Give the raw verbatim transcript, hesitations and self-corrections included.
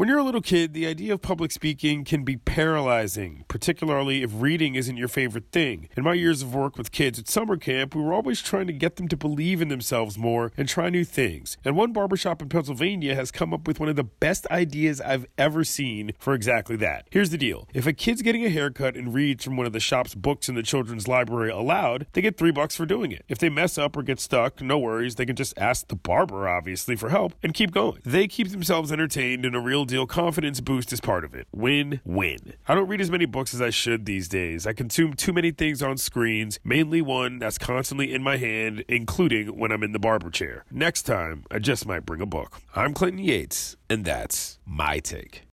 When you're a little kid, the idea of public speaking can be paralyzing, particularly if reading isn't your favorite thing. In my years of work with kids at summer camp, we were always trying to get them to believe in themselves more and try new things. And one barbershop in Pennsylvania has come up with one of the best ideas I've ever seen for exactly that. Here's the deal. If a kid's getting a haircut and reads from one of the shop's books in the children's library aloud, they get three bucks for doing it. If they mess up or get stuck, no worries. They can just ask the barber, obviously, for help and keep going. They keep themselves entertained and a real deal confidence boost is part of it. Win-win. I don't read as many books as I should these days. I consume too many things on screens, mainly one that's constantly in my hand, including when I'm in the barber chair. Next time, I just might bring a book. I'm Clinton Yates, and that's my take.